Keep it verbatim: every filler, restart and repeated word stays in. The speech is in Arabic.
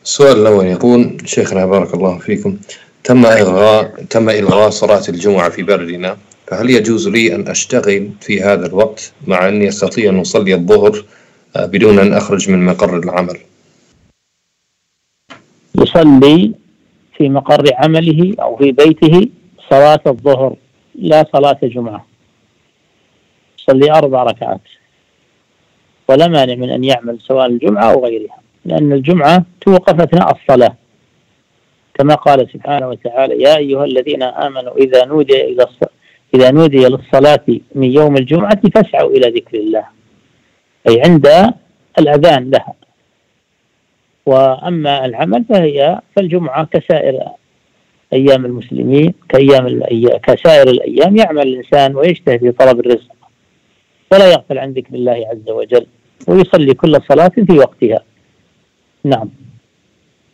السؤال الأول يقول: شيخنا بارك الله فيكم، تم إلغاء تم إلغاء صلاة الجمعة في بلدنا، فهل يجوز لي أن أشتغل في هذا الوقت مع أني أستطيع أن أصلي الظهر بدون أن أخرج من مقر العمل؟ يصلي في مقر عمله أو في بيته صلاة الظهر، لا صلاة جمعة. يصلي أربع ركعات ولا مانع من أن يعمل سواء الجمعة أو غيرها، لأن الجمعة توقف أثناء الصلاة، كما قال سبحانه وتعالى: يا أيها الذين آمنوا إذا نودي إلى إذا نودي للصلاة من يوم الجمعة فاسعوا إلى ذكر الله، أي عند الأذان لها. وأما العمل فهي فالجمعة كسائر أيام المسلمين، كأيام الأيام كسائر الأيام يعمل الإنسان ويجتهد في طلب الرزق ولا يغفل عن ذكر الله عز وجل، ويصلي كل صلاة في وقتها. نعم.